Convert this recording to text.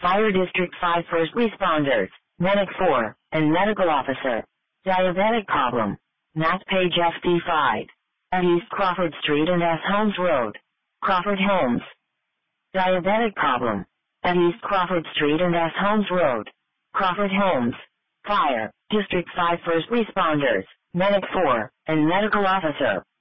Fire District 5 first responders, Medic 4, and Medical Officer. Diabetic problem. Matt Page FD5. At East Crawford Street and S. Holmes Road. Crawford Homes. Diabetic problem. At East Crawford Street and S. Holmes Road. Crawford Homes. Fire District 5 first responders, Medic 4, and Medical Officer.